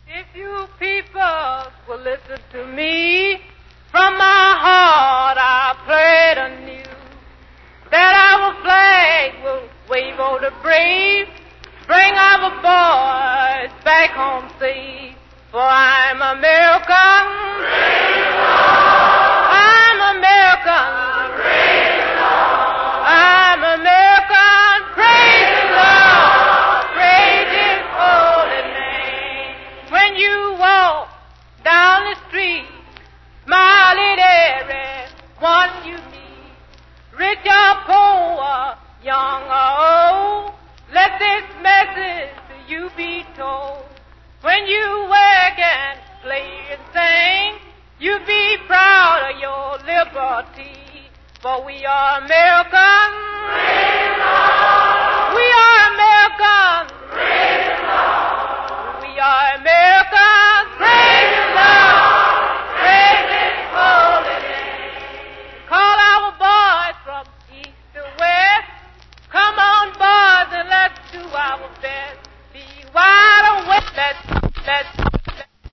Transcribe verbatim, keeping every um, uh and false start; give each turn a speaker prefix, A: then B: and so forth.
A: If you people will listen to me, from my heart I pray anew that our flag will wave o'er the brave, bring our boys back home safe. For I'm American, I'm American, I'm American, praise the Lord, praise His holy name. When you walk down the street, smiling everyone you meet, rich or poor, young or old, let this message to you be told. When you work and play and sing, you be proud of your liberty, for we are American. We are American. We are American. Praise the Lord. Praise His holy name. Call our boys from east to west. Come on, boys, and let's do our best. Be wide awake. Let's, let's